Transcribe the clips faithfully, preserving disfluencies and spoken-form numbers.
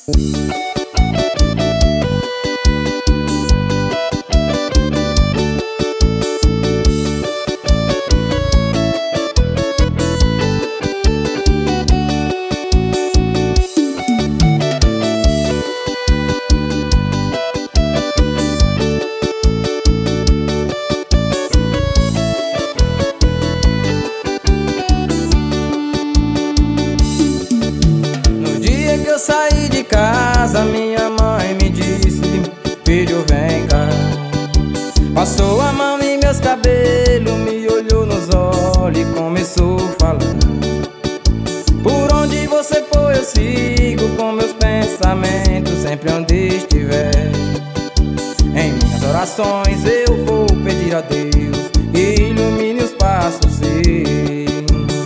Eu saí de casa, minha mãe me disse: filho, vem cá. Passou a mão em meus cabelos, me olhou nos olhos e começou a falar: por onde você for eu sigo, com meus pensamentos sempre onde estiver. Em minhas orações eu vou pedir a Deus que ilumine os passos seus.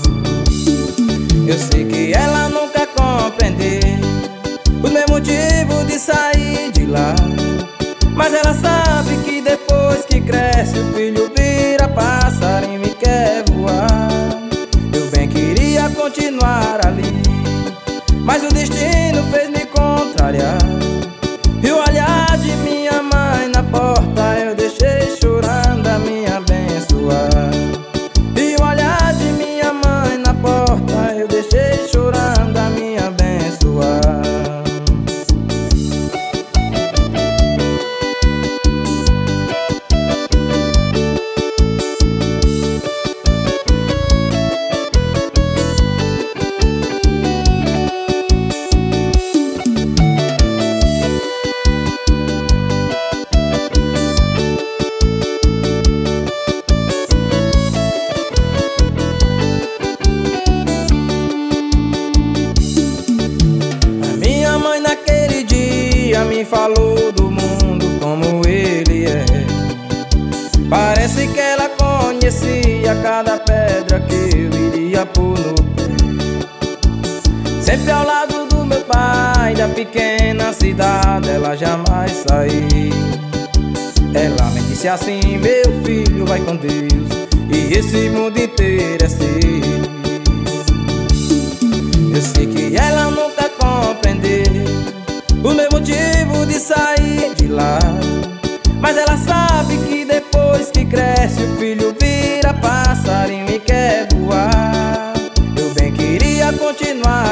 Eu sei que ela nunca compreendeu os meus motivos de sair de lá, mas ela sabe que depois que cresce o filho vira passarinho e quer voar. Eu bem queria continuar ali, mas o destino fez me contrariar. E o olhar de minha mãe na porta eu deixei chorando a me abençoar. E o olhar de minha mãe na porta eu deixei chorando a me abençoar. Me falou do mundo como ele é. Parece que ela conhecia cada pedra que eu iria pôr no pé. Sempre ao lado do meu pai, da pequena cidade ela jamais saiu. Ela me disse assim: meu filho, vai com Deus, e esse mundo inteiro é seu. Eu sei que ela nunca compreendeu o meu motivo de sair de lá, mas ela sabe que depois que cresce o filho vira passarinho e quer voar. Eu bem queria continuar